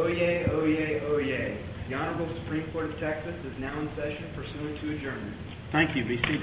Oyez, oyez, oyez. The Honorable Supreme Court of Texas is now in session pursuant to adjournment. Thank you. Be seated.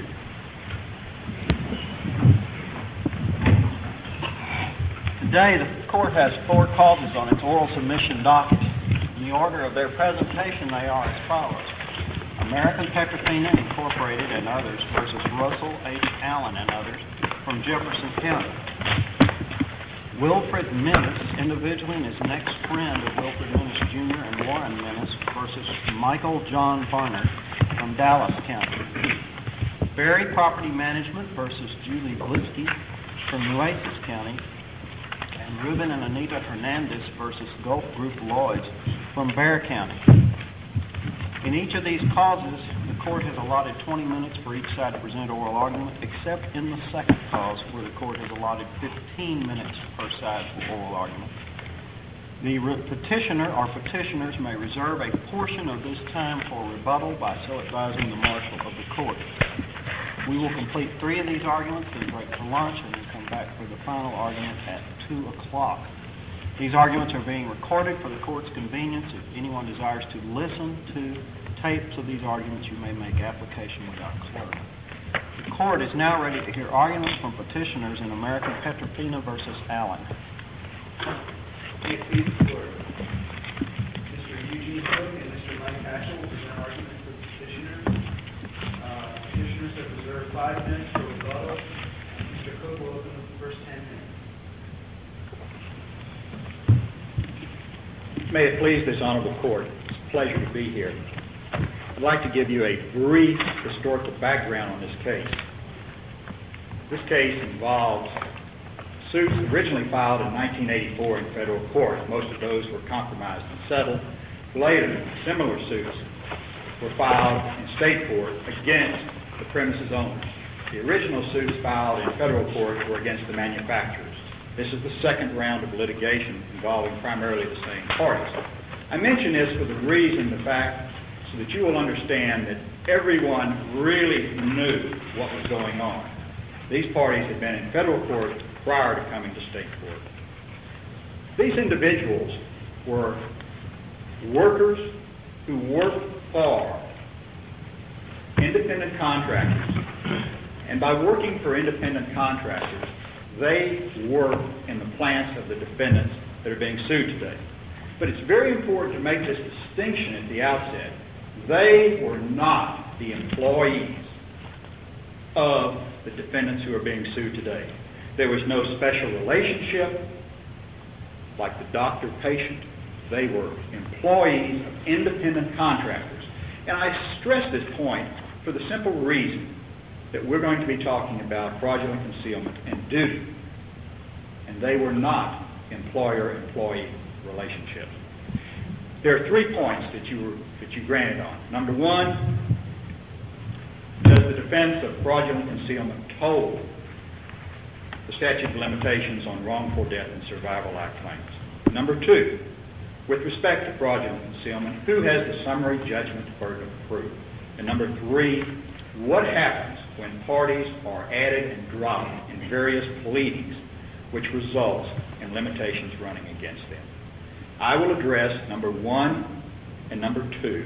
Today, the court has 4 causes on its oral submission docket. In the order of their presentation, they are as follows. American Petrofina Incorporated and others versus Russell H. Allen and others from Jefferson County. Wilfred Minnis, individually and his next friend of Wilfred Minnis Jr. and Warren Minnis versus Michael John Barnard from Dallas County. Berry Property Management versus Julie Blitzky from Nueces County. And Ruben and Anita Hernandez versus Gulf Group Lloyds from Bexar County. In each of these causes, the court has allotted 20 minutes for each side to present oral argument, except in the second cause, where the court has allotted 15 minutes per side for oral argument. The petitioner or petitioners may reserve a portion of this time for rebuttal by so advising the marshal of the court. We will complete 3 of these arguments, then break for lunch, and then come back for the final argument at 2 o'clock. These arguments are being recorded for the court's convenience. If anyone desires to listen to tapes of these arguments, you may make application with our clerk. The court is now ready to hear arguments from petitioners in American Petrofina versus Allen. May it please the court. Mr. Eugene Cook and Mr. Mike Hatchell will present arguments for the petitioners. Petitioners have reserved 5 minutes for rebuttal. Mr. Cook will open the first 10 minutes. May it please this honorable court, it's a pleasure to be here. I'd like to give you a brief historical background on this case. This case involves suits originally filed in 1984 in federal court. Most of those were compromised and settled. Later, similar suits were filed in state court against the premises owners. The original suits filed in federal court were against the manufacturers. This is the second round of litigation involving primarily the same parties. I mention this for the reason, the fact, so that you will understand that everyone really knew what was going on. These parties had been in federal court prior to coming to state court. These individuals were workers who worked for independent contractors. And by working for independent contractors, they work in the plants of the defendants that are being sued today. But it's very important to make this distinction at the outset. They were not the employees of the defendants who are being sued today. There was no special relationship like the doctor-patient. They were employees of independent contractors. And I stress this point for the simple reason that we're going to be talking about fraudulent concealment and duty. And they were not employer-employee relationships. There are 3 points that you granted on. Number 1, does the defense of fraudulent concealment toll the statute of limitations on wrongful death and survival act claims? Number 2, with respect to fraudulent concealment, who has the summary judgment burden of proof? And number 3, what happens when parties are added and dropped in various pleadings, which results in limitations running against them? I will address number 1 and number 3.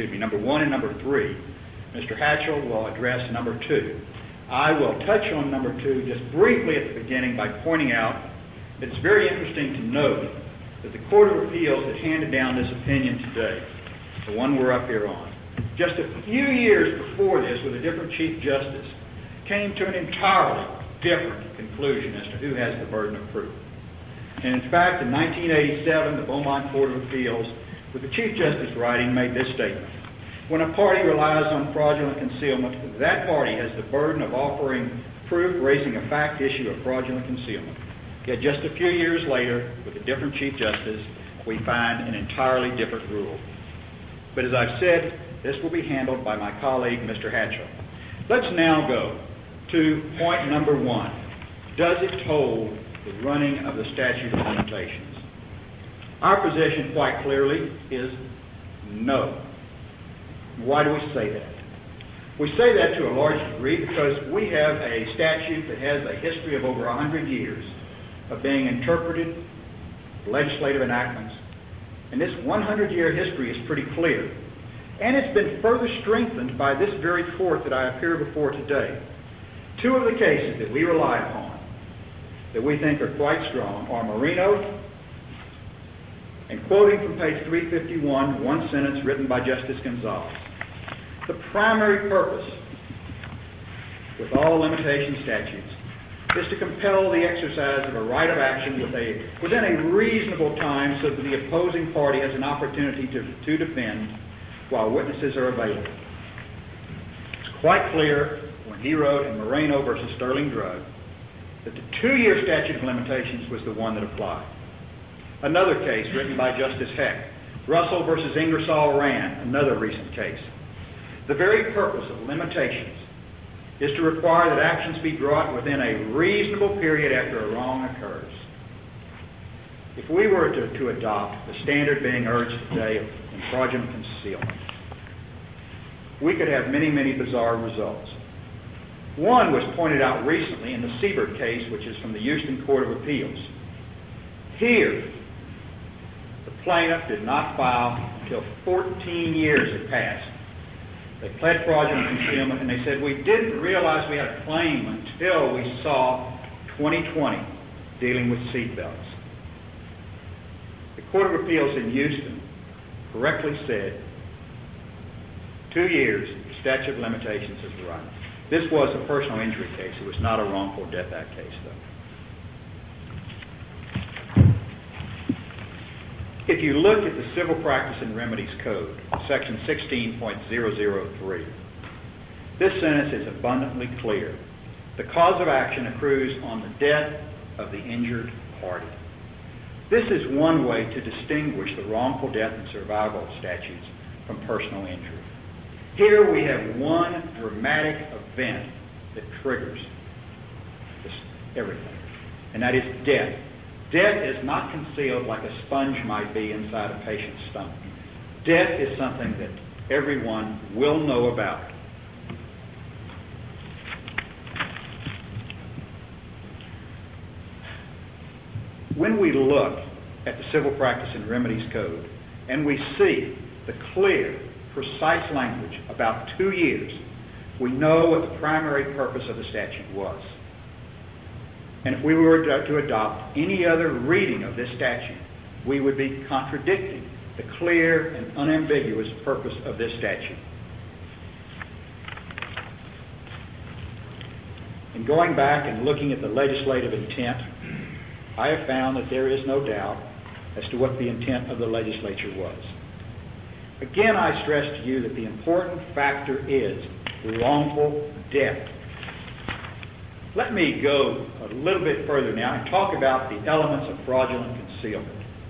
Mr. Hatchell will address number 2. I will touch on number 2 just briefly at the beginning by pointing out that it's very interesting to note that the Court of Appeals that handed down this opinion today, the one we're up here on, just a few years before this with a different Chief Justice, came to an entirely different conclusion as to who has the burden of proof. And in fact, in 1987, the Beaumont Court of Appeals, with the Chief Justice writing, made this statement. When a party relies on fraudulent concealment, that party has the burden of offering proof raising a fact issue of fraudulent concealment. Yet just a few years later, with a different Chief Justice, we find an entirely different rule. But as I've said, this will be handled by my colleague, Mr. Hatchell. Let's now go to point number 1. Does it toll the running of the statute of limitations? Our position, quite clearly, is no. Why do we say that? We say that to a large degree because we have a statute that has a history of over 100 years of being interpreted, legislative enactments, And this 100-year history is pretty clear. And it's been further strengthened by this very court that I appear before today. Two of the cases that we rely upon, that we think are quite strong, are Marino, and quoting from page 351, one sentence written by Justice Gonzalez. The primary purpose with all limitation statutes is to compel the exercise of a right of action within a reasonable time so that the opposing party has an opportunity to defend while witnesses are available. It's quite clear when he wrote in Moreno versus Sterling Drug that the 2-year statute of limitations was the one that applied. Another case written by Justice Heck, Russell versus Ingersoll Rand, another recent case. The very purpose of limitations is to require that actions be brought within a reasonable period after a wrong occurs. If we were to adopt the standard being urged today of fraudulent concealment, we could have many, many bizarre results. One was pointed out recently in the Siebert case, which is from the Houston Court of Appeals. Here, the plaintiff did not file until 14 years had passed. They pled fraudulent concealment, and they said, we didn't realize we had a claim until we saw 2020 dealing with seatbelts. The Court of Appeals in Houston correctly said, 2 years, statute of limitations is run. This was a personal injury case. It was not a wrongful death act case, though. If you look at the Civil Practice and Remedies Code, section 16.003, this sentence is abundantly clear. The cause of action accrues on the death of the injured party. This is one way to distinguish the wrongful death and survival statutes from personal injury. Here we have one dramatic event that triggers everything, and that is death. Death is not concealed like a sponge might be inside a patient's stomach. Death is something that everyone will know about. When we look at the Civil Practice and Remedies Code and we see the clear, precise language about 2 years, we know what the primary purpose of the statute was. And if we were to adopt any other reading of this statute, we would be contradicting the clear and unambiguous purpose of this statute. In going back and looking at the legislative intent, I have found that there is no doubt as to what the intent of the legislature was. Again, I stress to you that the important factor is wrongful death. Let me go a little bit further now and talk about the elements of fraudulent concealment.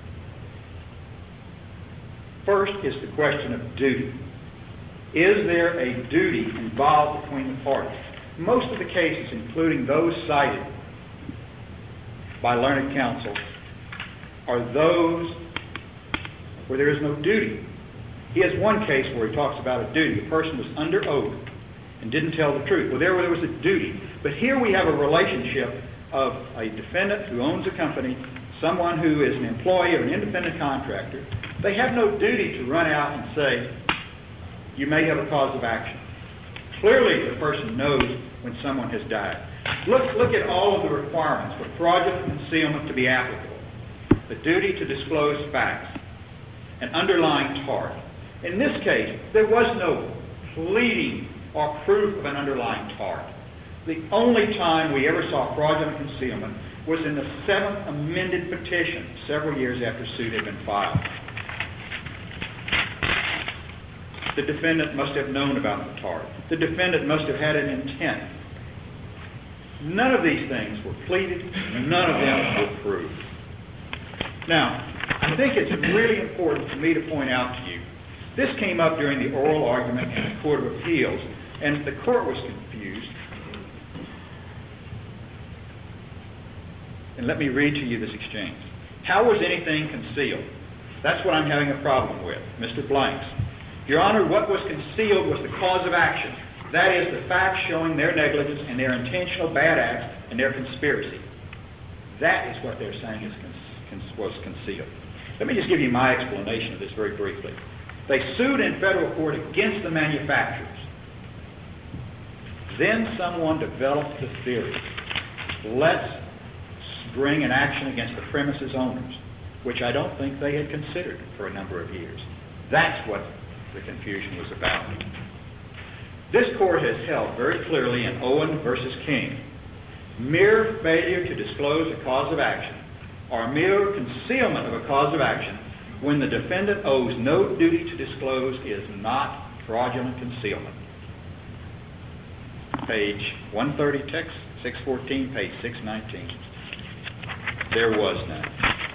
First is the question of duty. Is there a duty involved between the parties? Most of the cases, including those cited by learned counsel, are those where there is no duty. He has one case where he talks about a duty. The person was under oath and didn't tell the truth. Well, there was a duty. But here we have a relationship of a defendant who owns a company, someone who is an employee of an independent contractor. They have no duty to run out and say, you may have a cause of action. Clearly, the person knows when someone has died. Look at all of the requirements for fraudulent concealment to be applicable. The duty to disclose facts, an underlying tort. In this case, there was no pleading or proof of an underlying tort. The only time we ever saw fraudulent concealment was in the 7th amended petition, several years after suit had been filed. The defendant must have known about the tort. The defendant must have had an intent. None of these things were pleaded, and none of them were proved. Now, I think it's really important for me to point out to you, this came up during the oral argument in the Court of Appeals, and the court was confused. And let me read to you this exchange. How was anything concealed? That's what I'm having a problem with. Mr. Blanks. Your Honor, what was concealed was the cause of action. That is, the facts showing their negligence and their intentional bad acts and their conspiracy. That is what they're saying was concealed. Let me just give you my explanation of this very briefly. They sued in federal court against the manufacturers. Then someone developed the theory, let's bring an action against the premises owners, which I don't think they had considered for a number of years. That's what the confusion was about. This court has held very clearly in Owen versus King, mere failure to disclose a cause of action or mere concealment of a cause of action when the defendant owes no duty to disclose is not fraudulent concealment. Page 130, text 614, page 619. There was none.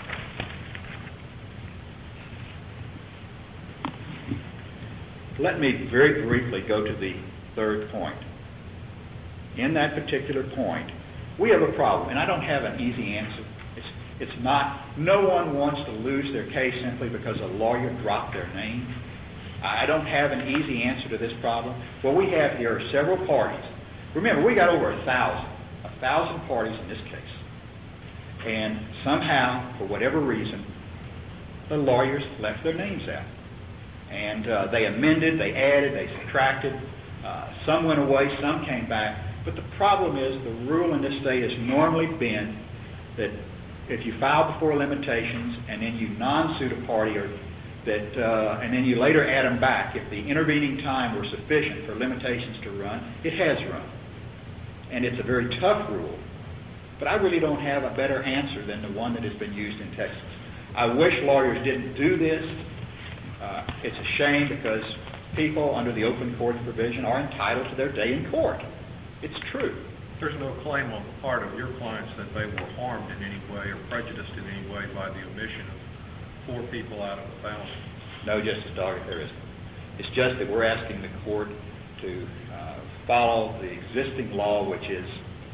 Let me very briefly go to the third point. In that particular point, we have a problem, and I don't have an easy answer. It's not, no one wants to lose their case simply because a lawyer dropped their name. I don't have an easy answer to this problem. What we have here are several parties. Remember, we got over 1,000 parties in this case. And somehow, for whatever reason, the lawyers left their names out. And they amended, they added, they subtracted. Some went away, some came back. But the problem is the rule in this state has normally been that if you file before limitations and then you non-suit a party and then you later add them back, if the intervening time were sufficient for limitations to run, it has run. And it's a very tough rule. But I really don't have a better answer than the one that has been used in Texas. I wish lawyers didn't do this. It's a shame because people under the open court provision are entitled to their day in court. It's true. There's no claim on the part of your clients that they were harmed in any way or prejudiced in any way by the omission of 4 people out of 1,000. No, Justice Doggett, there isn't. It's just that we're asking the court to follow the existing law, which is,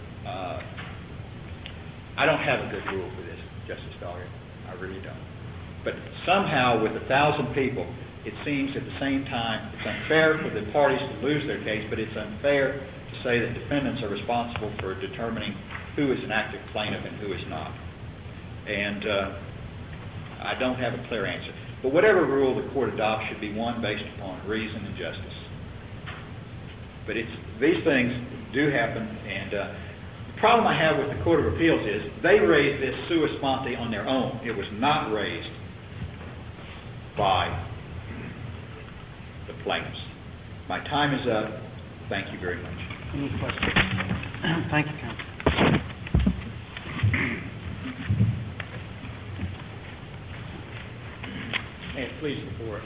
I don't have a good rule for this, Justice Doggett. I really don't. But somehow with 1,000 people, it seems at the same time it's unfair for the parties to lose their case, but it's unfair to say that defendants are responsible for determining who is an active plaintiff and who is not. And I don't have a clear answer. But whatever rule the court adopts should be one based upon reason and justice. But these things do happen, and the problem I have with the Court of Appeals is they raised this sua sponte on their own. It was not raised by the plaintiffs. My time is up. Thank you very much. Any questions? Thank you, counsel. May it please the court.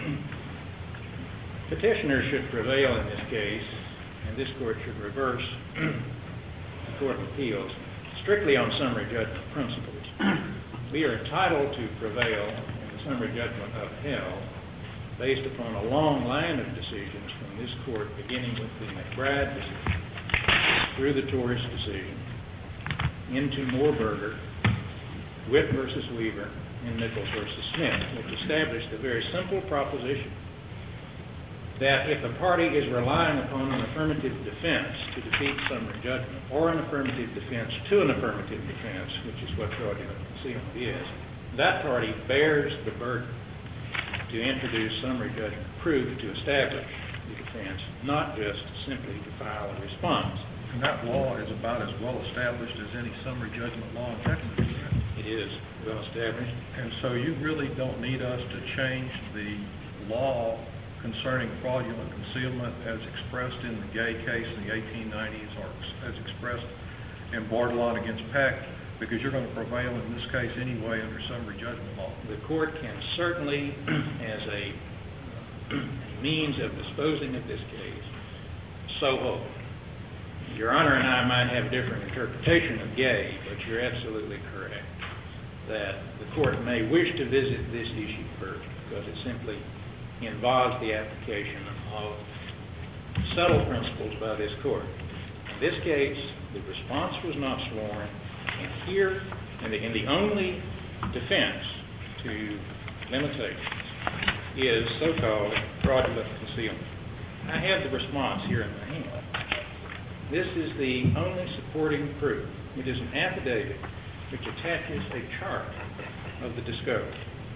Petitioners should prevail in this case, and this court should reverse the Court of Appeals strictly on summary judgment principles. We are entitled to prevail in the summary judgment upheld based upon a long line of decisions from this court, beginning with the McBride decision, through the Torres decision, into Moorberger, Witt versus Weaver, and Nichols versus Smith, which established a very simple proposition that if a party is relying upon an affirmative defense to defeat summary judgment, or an affirmative defense to an affirmative defense, which is what fraudulent concealment is, that party bears the burden to introduce summary judgment proof to establish the defense, not just simply to file a response. And that law is about as well established as any summary judgment law in Texas, isn't it? It is well established. And so you really don't need us to change the law concerning fraudulent concealment as expressed in the Gay case in the 1890s or as expressed in Bartolon against Peck, because you're going to prevail in this case anyway under summary judgment law. The court can certainly, as a means of disposing of this case, so hope. Your Honor and I might have a different interpretation of Gay, but you're absolutely correct that the court may wish to visit this issue first because it simply involves the application of settled principles by this court. In this case, the response was not sworn, and here, in the only defense to limitations is so-called fraudulent concealment. I have the response here in my hand. This is the only supporting proof. It is an affidavit which attaches a chart of the discovery.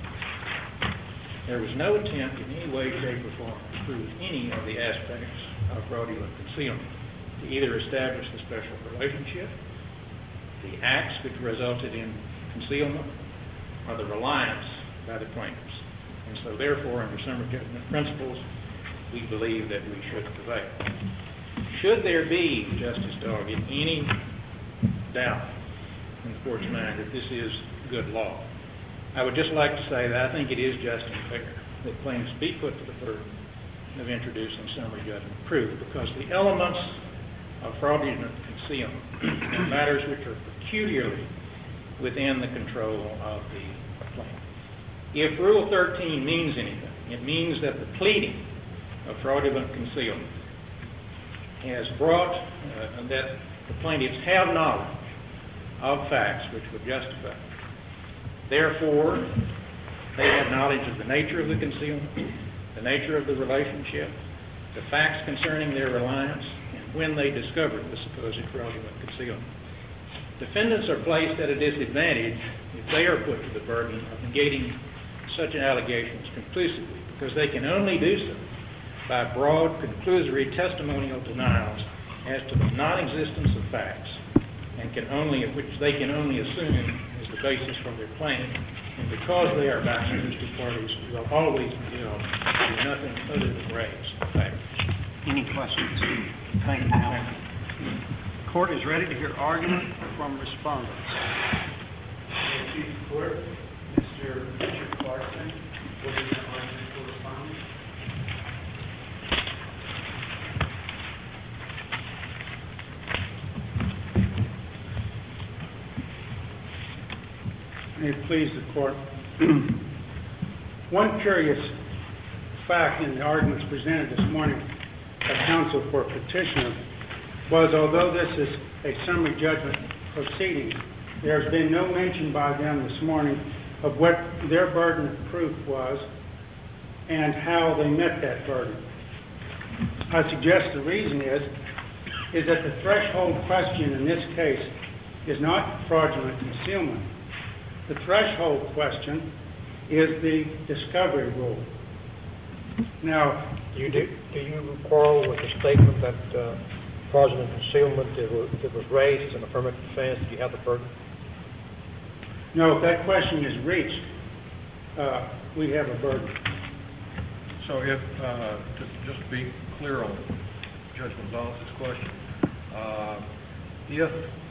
There was no attempt in any way, shape, or form to prove any of the aspects of fraudulent concealment, to either establish the special relationship, the acts which resulted in concealment, or the reliance by the plaintiffs. And so therefore, under summary judgment principles, we believe that we should prevail. Should there be, Justice Doggett, any doubt in the court's mind that this is good law, I would just like to say that I think it is just and fair that plaintiffs be put to the burden of introducing summary judgment proof, because the elements of fraudulent concealment are matters which are peculiarly within the control of the plaintiff. If Rule 13 means anything, it means that the pleading of fraudulent concealment has brought that the plaintiffs have knowledge of facts which would justify it. Therefore, they have knowledge of the nature of the concealment, the nature of the relationship, the facts concerning their reliance, and when they discovered the supposed fraudulent concealment. Defendants are placed at a disadvantage if they are put to the burden of negating such an allegation conclusively, because they can only do so by broad, conclusory testimonial denials as to the non-existence of facts, and which they can only assume as the basis for their claim. And because they are bound interested parties, will always be able to do nothing other than raise facts. Any questions? Thank you, counsel. The court is ready to hear argument from respondents. Chief Court, Mr. Richard Clarkson, will be the argument for respondents. May it please the court. One curious fact in the arguments presented this morning by counsel for petitioner was, although this is a summary judgment proceeding, there has been no mention by them this morning of what their burden of proof was and how they met that burden. I suggest the reason is that the threshold question in this case is not fraudulent concealment. The threshold question is the discovery rule. Now, do you quarrel with the statement that fraudulent concealment, if it was raised as an affirmative defense, do you have the burden? No, if that question is reached, we have a burden. So if, just to be clear on Judge Gonzalez's question, if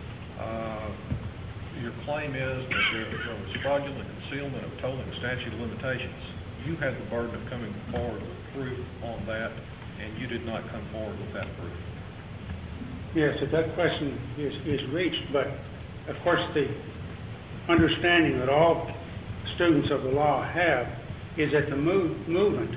your claim is that there was fraudulent concealment of tolling statute of limitations, you had the burden of coming forward with proof on that, and you did not come forward with that proof. Yes, if that question is reached, but of course the understanding that all students of the law have is that the movement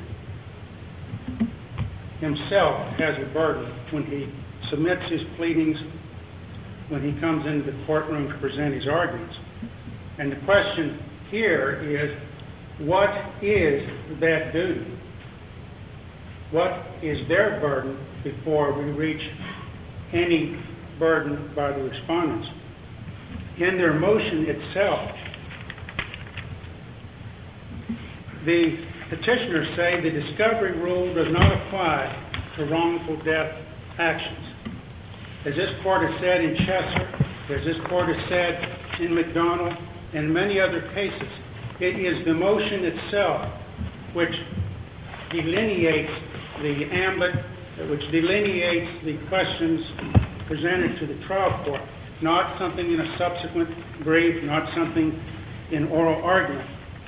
himself has a burden when he submits his pleadings, when he comes into the courtroom to present his arguments. And the question here is, what is that duty? What is their burden before we reach any burden by the respondents? In their motion itself, the petitioners say the discovery rule does not apply to wrongful death actions. As this court has said in Chesser, as this court has said in McDonald, and many other cases, it is the motion itself which delineates the ambit, which delineates the questions presented to the trial court, not something in a subsequent brief, not something in oral argument.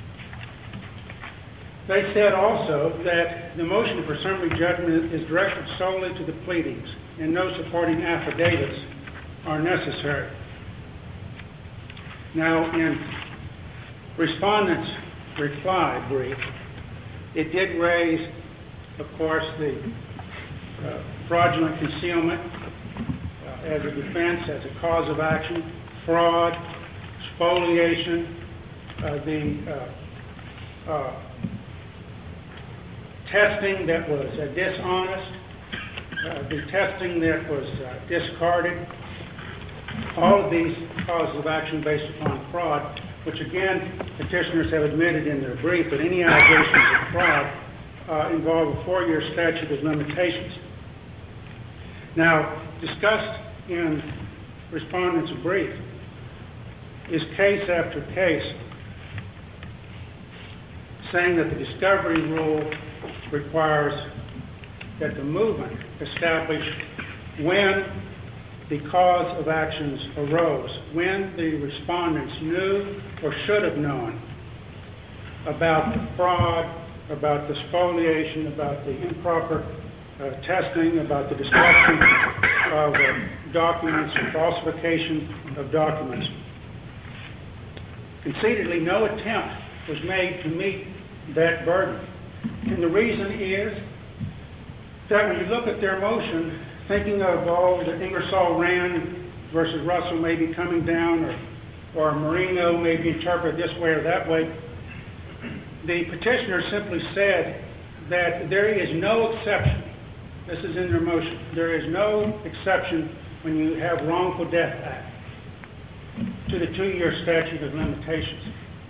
They said also that the motion for summary judgment is directed solely to the pleadings, and no supporting affidavits are necessary. Now, in respondents' reply brief, it did raise, of course, the fraudulent concealment as a defense, as a cause of action, fraud, spoliation, the testing that was dishonest, the testing that was discarded. All of these causes of action based upon fraud which again, petitioners have admitted in their brief that any allegations of fraud involve a 4-year statute of limitations. Now, discussed in respondent's brief is case after case saying that the discovery rule requires that the movement establish when the cause of actions arose, when the respondents knew or should have known about the fraud, about the spoliation, about the improper testing, about the destruction of documents or falsification of documents. Concededly, no attempt was made to meet that burden. And the reason is that when you look at their motion, thinking of all that Ingersoll Rand versus Russell may be coming down, or Marino may be interpreted this way or that way, the petitioner simply said that there is no exception. This is in their motion. There is no exception when you have wrongful death act to the 2-year statute of limitations.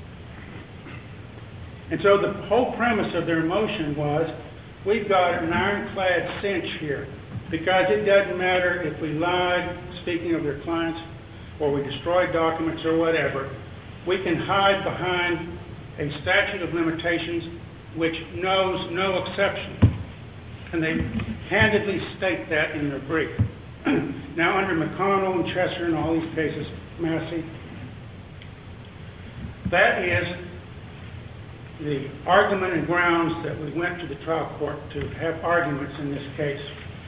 And so the whole premise of their motion was, we've got an ironclad cinch here, because it doesn't matter if we lied, speaking of their clients, or we destroyed documents or whatever, we can hide behind a statute of limitations which knows no exception. And they candidly state that in their brief. Now, under McConnell and Chester and all these cases, Massey, that is the argument and grounds that we went to the trial court to have arguments in this case.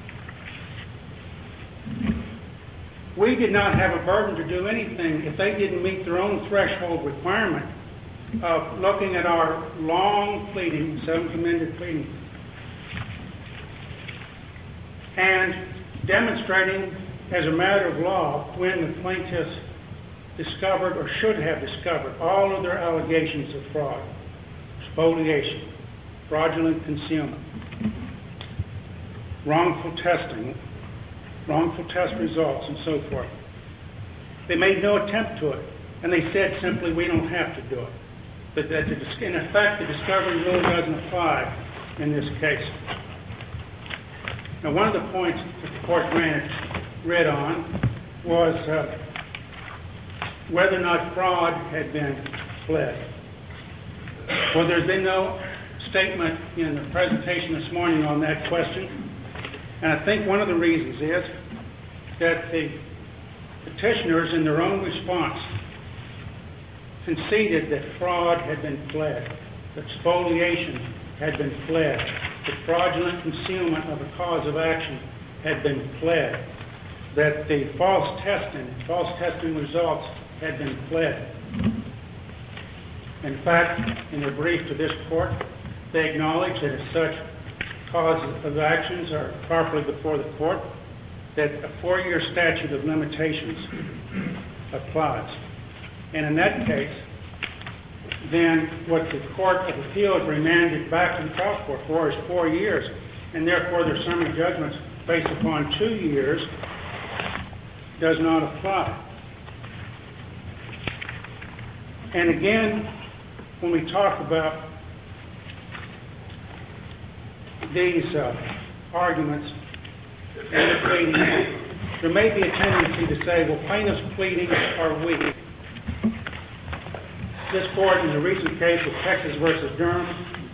We did not have a burden to do anything if they didn't meet their own threshold requirement of looking at our long pleading, 7th amended pleading, and demonstrating as a matter of law when the plaintiffs discovered or should have discovered all of their allegations of fraud, spoliation, fraudulent concealment, wrongful testing, wrongful test results, and so forth. They made no attempt to it, and they said simply, we don't have to do it. But that in effect, the discovery rule doesn't apply in this case. Now, one of the points that the court read on was whether or not fraud had been pled. Well, there's been no statement in the presentation this morning on that question. And I think one of the reasons is that the petitioners, in their own response, conceded that fraud had been pled, that spoliation had been pled, that fraudulent concealment of a cause of action had been pled, that the false testing results had been pled. In fact, in their brief to this court, they acknowledge that if such causes of actions are properly before the court, that a 4-year statute of limitations applies. And in that case, then what the Court of Appeals remanded back to the trial court for is 4 years, and therefore their summary judgments based upon 2 years does not apply. And again, when we talk about these arguments and the pleadings, there may be a tendency to say, well, plaintiffs' pleadings are weak. This court, in the recent case of Texas versus Durham,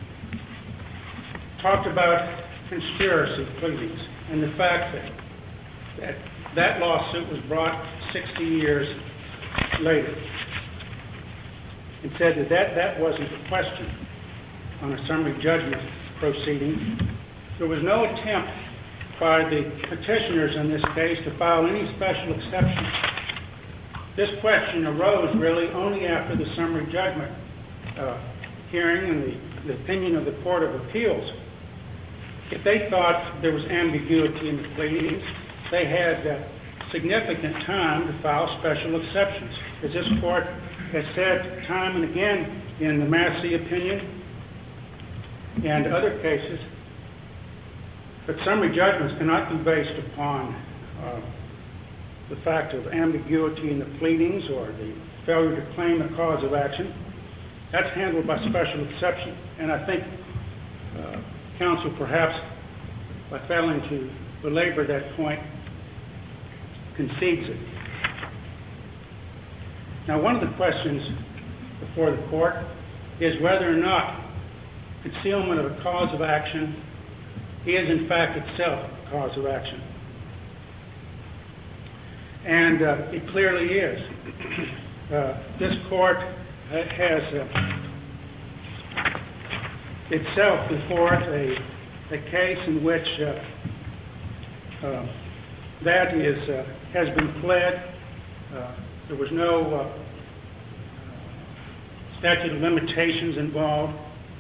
talked about conspiracy pleadings and the fact that lawsuit was brought 60 years later, and said that wasn't the question on a summary judgment proceeding. There was no attempt by the petitioners in this case to file any special exceptions. This question arose really only after the summary judgment hearing and the opinion of the Court of Appeals. If they thought there was ambiguity in the pleadings, they had significant time to file special exceptions. As this court has said time and again in the Massey opinion and other cases, that summary judgments cannot be based upon the fact of ambiguity in the pleadings or the failure to claim a cause of action. That's handled by special exception. And I think counsel, perhaps by failing to belabor that point, concedes it. Now, one of the questions before the court is whether or not concealment of a cause of action is in fact itself a cause of action. And it clearly is. This court has itself before it a case in which that has been pled. There was no statute of limitations involved.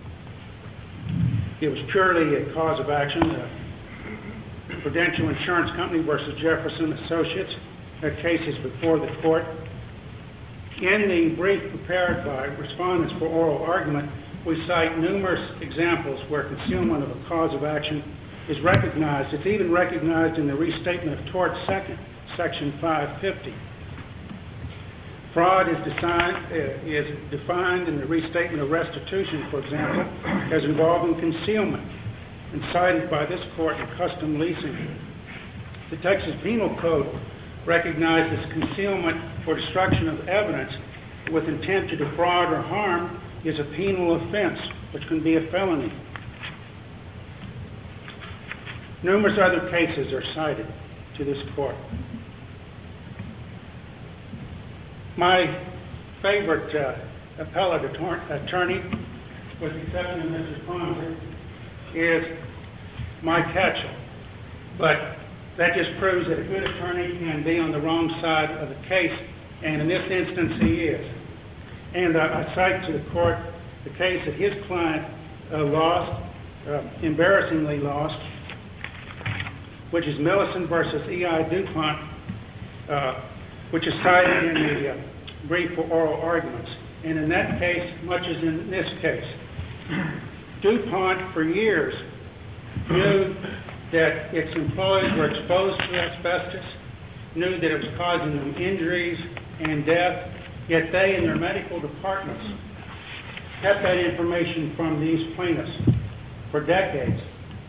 It was purely a cause of action. Prudential Insurance Company versus Jefferson Associates. That case is before the court. In the brief prepared by respondents for oral argument, we cite numerous examples where concealment of a cause of action is recognized. It's even recognized in the Restatement of Tort Second, Section 550. Fraud is defined in the Restatement of Restitution, for example, as involving concealment, and cited by this court in Custom Leasing. The Texas Penal Code recognizes concealment for destruction of evidence with intent to defraud or harm is a penal offense, which can be a felony. Numerous other cases are cited to this court. My favorite appellate attorney, with the exception of Mrs. Ponzer, is Mike Hatchell. But that just proves that a good attorney can be on the wrong side of the case, and in this instance he is. And I cite to the court the case that his client lost, embarrassingly lost, which is Millicent versus E.I. DuPont, which is cited in the brief for oral arguments. And in that case, much as in this case, DuPont for years knew that its employees were exposed to asbestos, knew that it was causing them injuries and death, yet they and their medical departments kept that information from these plaintiffs for decades.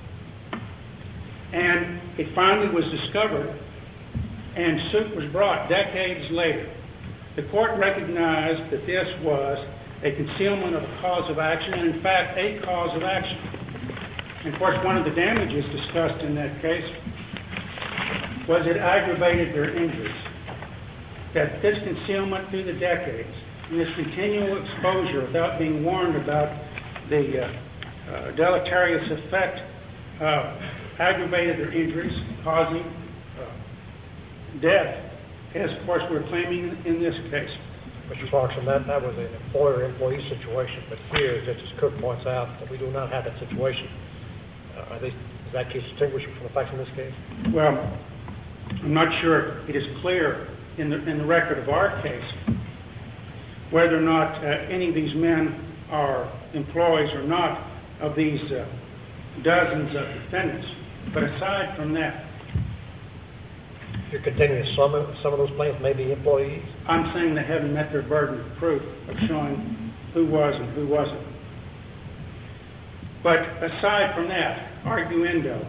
And it finally was discovered, and suit was brought decades later. The court recognized that this was a concealment of a cause of action, and in fact, a cause of action. And of course, one of the damages discussed in that case was it aggravated their injuries. That this concealment through the decades, and this continual exposure without being warned about the deleterious effect, aggravated their injuries, causing death, as of course we're claiming in this case. Mr. Clarkson, that was an employer-employee situation, but here, just as Cook points out, that we do not have that situation. Is that case distinguishable from the facts in this case? Well, I'm not sure it is clear in the record of our case whether or not any of these men are employees or not of these dozens of defendants. But aside from that, you're contending that some of those plaintiffs may be employees? I'm saying they haven't met their burden of proof of showing who was and who wasn't. But aside from that, arguendo,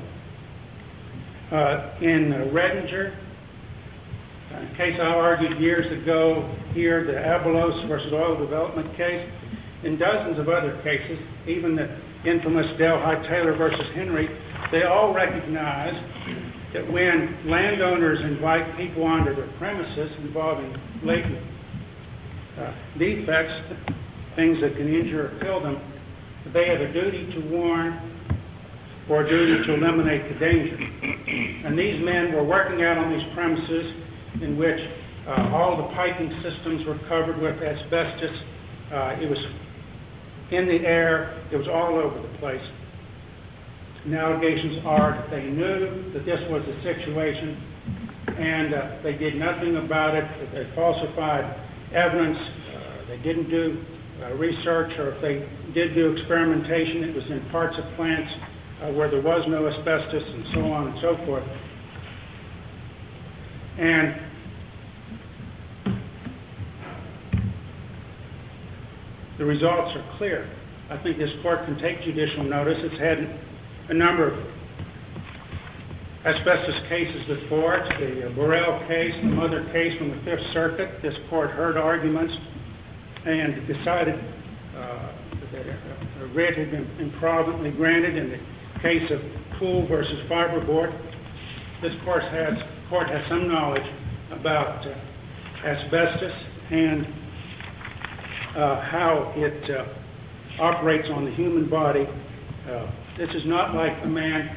in Redinger, a case I argued years ago here, the Abelos versus Oil Development case, in dozens of other cases, even the infamous Delhi Taylor versus Henry, they all recognize that when landowners invite people onto their premises involving latent defects, things that can injure or kill them, they have a duty to warn or a duty to eliminate the danger. And these men were working out on these premises in which all the piping systems were covered with asbestos. It was in the air. It was all over the place. And the allegations are that they knew that this was the situation, and they did nothing about it. They falsified evidence. They didn't do research, or if they did do experimentation, it was in parts of plants where there was no asbestos, and so on and so forth. And the results are clear. I think this court can take judicial notice. It's had a number of asbestos cases before it, the Burrell case, the Mother case from the Fifth Circuit. This court heard arguments and decided that a writ had been improvidently granted in the case of Poole versus Fiberboard. This court has some knowledge about asbestos and how it operates on the human body. This is not like a man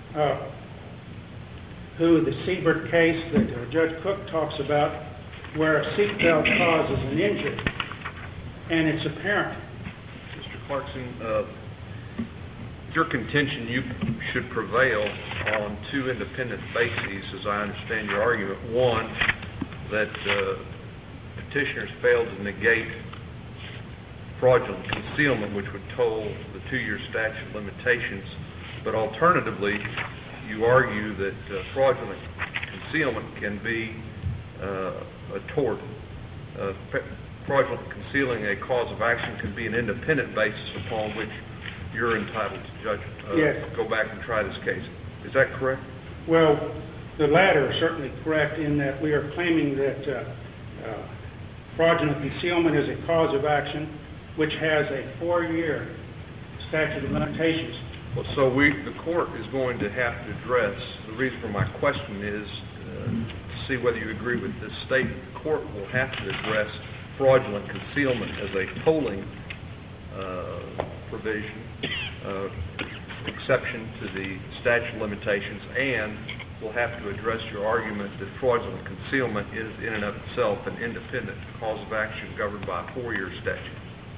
who the Siebert case that Judge Cook talks about, where a seatbelt causes an injury, and it's apparent. Mr. Clarkson, your contention you should prevail on two independent bases, as I understand your argument. One, that petitioners failed to negate fraudulent concealment, which would toll the 2-year statute of limitations. But alternatively, you argue that fraudulent concealment can be a tort. Fraudulent concealing a cause of action can be an independent basis upon which you're entitled to judge, Yes. go back and try this case. Is that correct? Well, the latter is certainly correct in that we are claiming that fraudulent concealment is a cause of action which has a 4-year statute of limitations. Well, so the court is going to have to address, the reason for my question is to see whether you agree with this statement. The court will have to address fraudulent concealment as a tolling provision, exception to the statute of limitations, and will have to address your argument that fraudulent concealment is in and of itself an independent cause of action governed by a 4-year statute.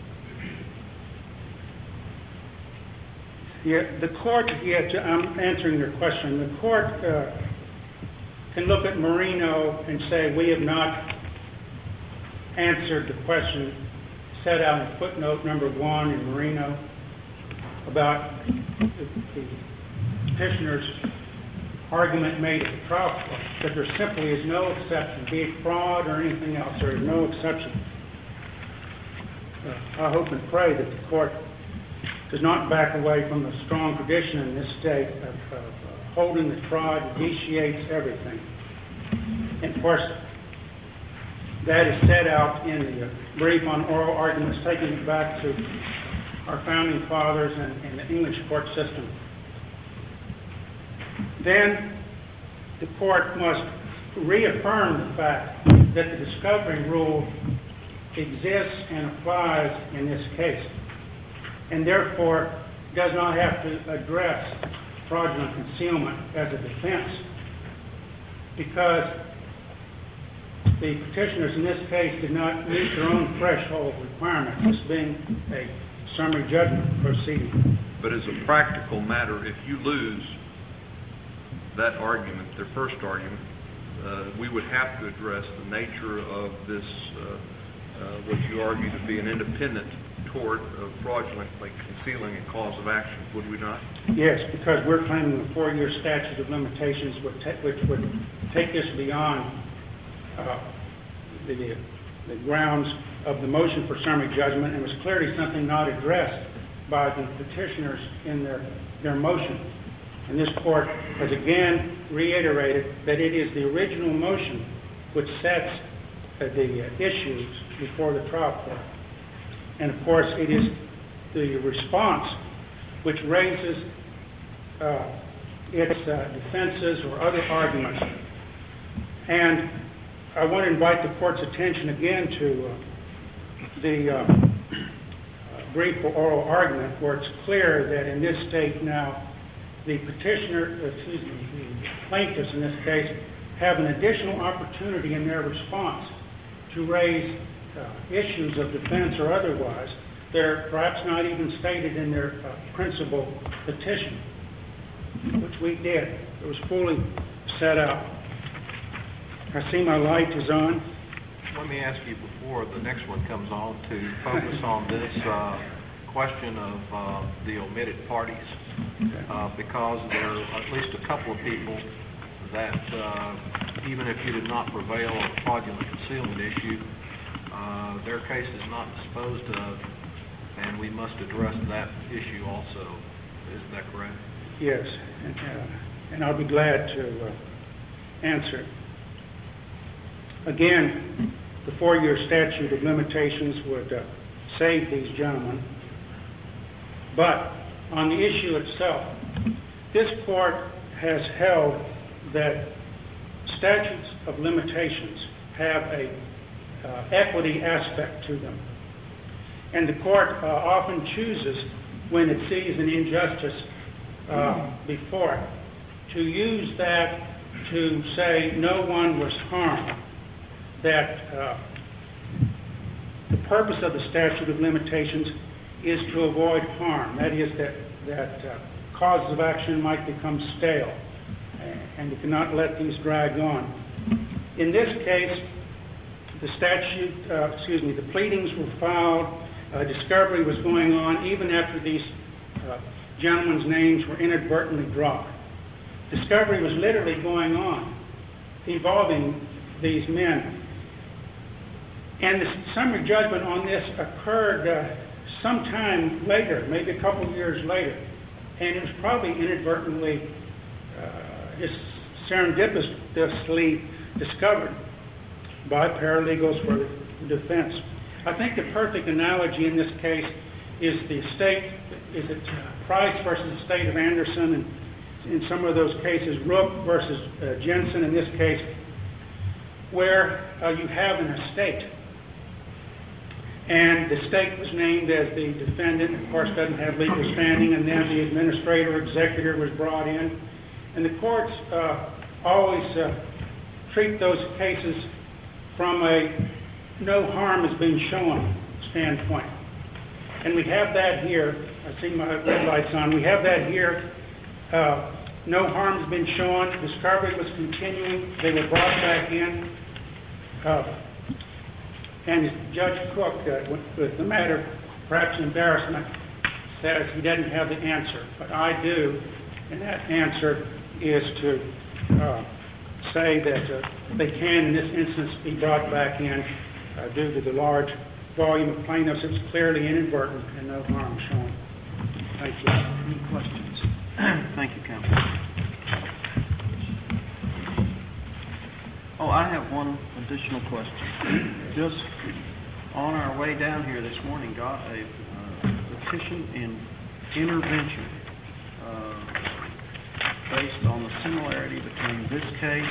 Yeah, the court, I'm answering your question. The court can look at Marino and say we have not answered the question set out in footnote number 1 in Marino about the petitioner's argument made at the trial court, that there simply is no exception, be it fraud or anything else. There is no exception. I hope and pray that the court does not back away from the strong tradition in this state of holding that fraud vitiates everything. And of course, that is set out in the brief on oral arguments, taking it back to our founding fathers and the English court system. Then the court must reaffirm the fact that the discovery rule exists and applies in this case, and therefore does not have to address fraudulent concealment as a defense, because the petitioners in this case did not meet their own threshold requirements, this being a summary judgment proceeding. But as a practical matter, if you lose that argument, their first argument, we would have to address the nature of this, what you argue to be an independent tort of fraudulently concealing a cause of action, would we not? Yes, because we're claiming a 4-year statute of limitations which would take this beyond the grounds of the motion for summary judgment, and was clearly something not addressed by the petitioners in their motion. And this court has again reiterated that it is the original motion which sets the issues before the trial court. And of course, it is the response which raises its defenses or other arguments. And I want to invite the court's attention again to the brief for oral argument, where it's clear that in this state now, the plaintiffs in this case have an additional opportunity in their response to raise issues of defense or otherwise. They're perhaps not even stated in their principal petition, which we did. It was fully set out. I see my light is on. Let me ask you before the next one comes on to focus on this question of the omitted parties, because there are at least a couple of people that even if you did not prevail on the fraudulent concealment issue, their case is not disposed of and we must address that issue also. Isn't that correct? Yes, and I'll be glad to answer. Again, the 4-year statute of limitations would save these gentlemen. But on the issue itself, this court has held that statutes of limitations have a equity aspect to them. And the court often chooses, when it sees an injustice before it, to use that to say no one was harmed, that the purpose of the statute of limitations is to avoid harm. That is, that causes of action might become stale, and you cannot let these drag on. In this case, the pleadings were filed, discovery was going on even after these gentlemen's names were inadvertently dropped. Discovery was literally going on, involving these men. And the summary judgment on this occurred sometime later, maybe a couple of years later, and it was probably inadvertently, just serendipitously discovered by paralegals for the defense. I think the perfect analogy in this case is the state, is it Price versus the state of Anderson, and in some of those cases, Rook versus Jensen in this case, where you have an estate. And the state was named as the defendant, of course doesn't have legal standing, and then the administrator or executor was brought in. And the courts always treat those cases from a no harm has been shown standpoint. And we have that here. I see my red lights on. We have that here. No harm has been shown. Discovery was continuing. They were brought back in. And Judge Cook, with the matter perhaps embarrassment, says he doesn't have the answer. But I do. And that answer is to say that they can, in this instance, be brought back in due to the large volume of plaintiffs. It's clearly inadvertent and no harm shown. Thank you. Any questions? Thank you, counsel. Oh, I have one additional question. Just on our way down here this morning, got a petition in intervention based on the similarity between this case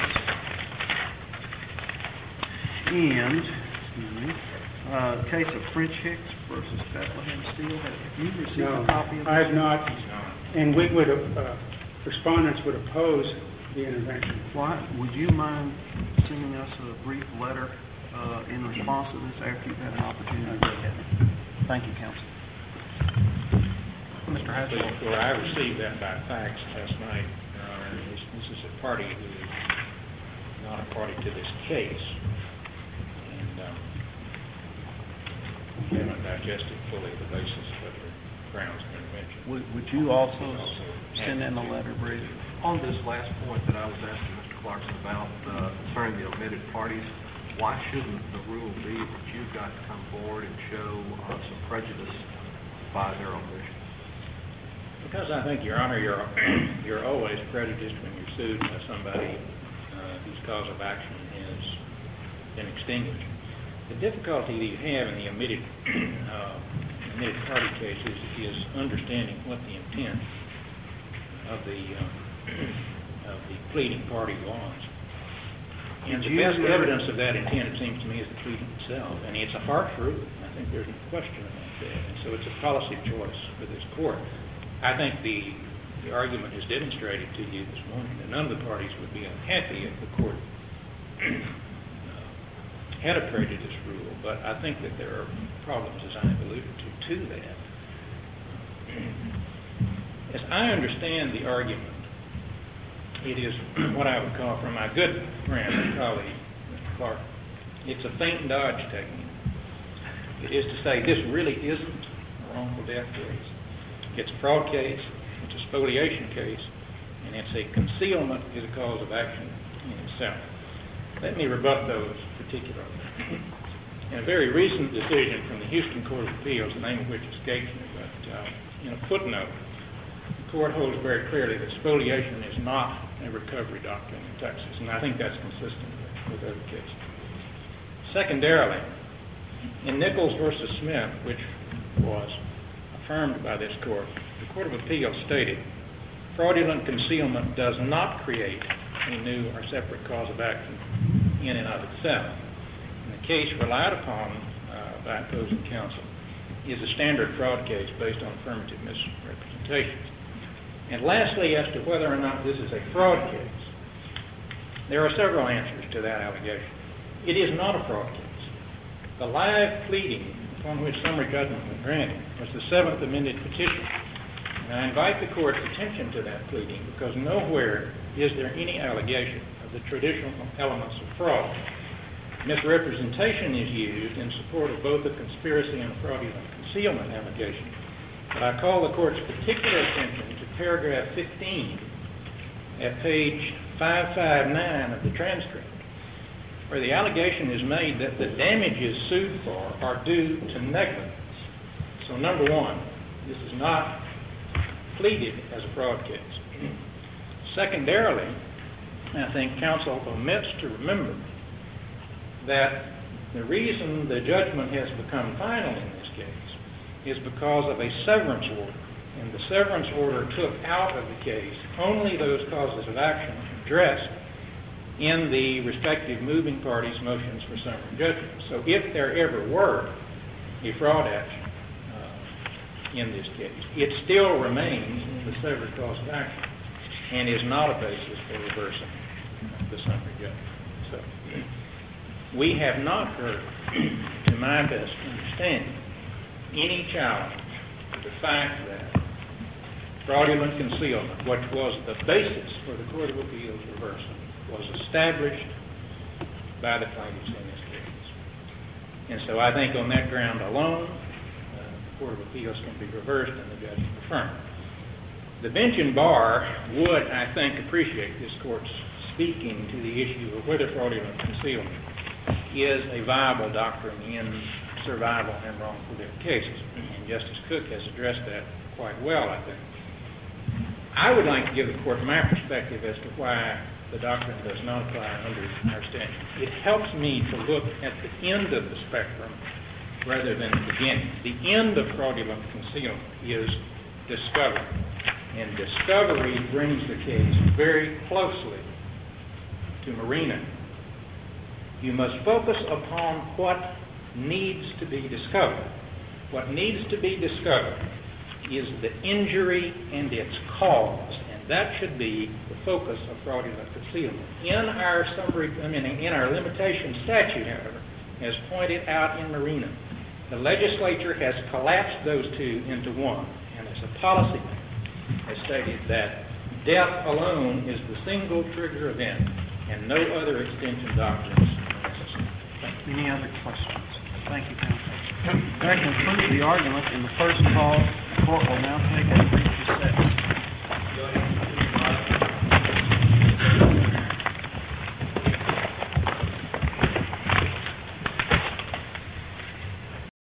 and, the case of French Hicks versus Bethlehem Steel. Have you received a copy of this? I have not. And we would, respondents would oppose the intervention. Why? Would you mind sending us a brief letter in response to this after you've had an opportunity to look at it? Thank you, counsel. Mr. Haskell. Well, I received that by fax last night, Your Honor. This is a party who is not a party to this case. And we haven't digested fully the basis of the grounds of intervention. Would you also send in a letter brief? On this last point that I was asking Mr. Clarkson about concerning the omitted parties, why shouldn't the rule be that you've got to come forward and show some prejudice by their omission? Because I think, Your Honor, you're always prejudiced when you're sued by somebody whose cause of action has been extinguished. The difficulty that you have in the omitted party cases is understanding what the intent of the pleading party was. And the best evidence of that intent, it seems to me, is the pleading itself. And it's a hard rule. I think there's no question about that. And so it's a policy choice for this court. I think the argument has demonstrated to you this morning that none of the parties would be unhappy if the court had a prejudice rule. But I think that there are problems, as I have alluded to that. As I understand the argument, it is what I would call, from my good friend and colleague, Mr. Clark, it's a feint and dodge technique. It is to say this really isn't a wrongful death case. It's a fraud case, it's a spoliation case, and it's a concealment is a cause of action in itself. Let me rebut those particularly. in a very recent decision from the Houston Court of Appeals, the name of which escapes me, but in a footnote, the court holds very clearly that spoliation is not a recovery doctrine in Texas, and I think that's consistent with other cases. Secondarily, in Nichols v. Smith, which was affirmed by this court, the Court of Appeals stated, fraudulent concealment does not create a new or separate cause of action in and of itself. And the case relied upon by opposing counsel is a standard fraud case based on affirmative misrepresentations. And lastly, as to whether or not this is a fraud case, there are several answers to that allegation. It is not a fraud case. The live pleading upon which summary judgment was granted was the 7th amended petition. And I invite the court's attention to that pleading because nowhere is there any allegation of the traditional elements of fraud. Misrepresentation is used in support of both the conspiracy and fraudulent concealment allegation. But I call the court's particular attention to paragraph 15 at page 559 of the transcript, where the allegation is made that the damages sued for are due to negligence. So number one, this is not pleaded as a fraud case. Secondarily, I think counsel omits to remember that the reason the judgment has become final in this case is because of a severance order. And the severance order took out of the case only those causes of action addressed in the respective moving parties' motions for summary judgment. So if there ever were a fraud action in this case, it still remains in the severed cause of action and is not a basis for reversing the summary judgment. So we have not heard, to my best understanding, any challenge to the fact that fraudulent concealment, which was the basis for the Court of Appeals reversal, was established by the plaintiffs in this case. And so I think on that ground alone, the Court of Appeals can be reversed and the judgment affirmed. The bench and bar would, I think, appreciate this court's speaking to the issue of whether fraudulent concealment is a viable doctrine in survival and wrongful death cases. And Justice Cook has addressed that quite well, I think. I would like to give the court my perspective as to why the doctrine does not apply under our statute. It helps me to look at the end of the spectrum rather than the beginning. The end of fraudulent concealment is discovery. And discovery brings the case very closely to Marina. You must focus upon what needs to be discovered. What needs to be discovered is the injury and its cause, and that should be the focus of fraudulent concealment. In our limitation statute, however, as pointed out in Marina, the legislature has collapsed those two into one, and as a policy matter, has stated that death alone is the single trigger event, and no other extension doctrines are necessary. Any other questions? Thank you, counsel. That concludes the argument in the first call. The court will now take a brief